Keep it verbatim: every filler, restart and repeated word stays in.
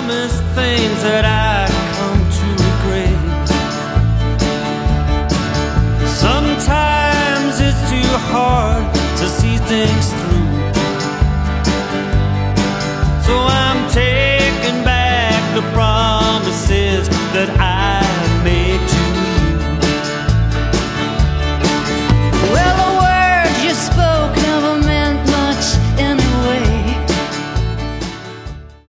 dumbest things that I come to regret. Sometimes it's too hard to see things through.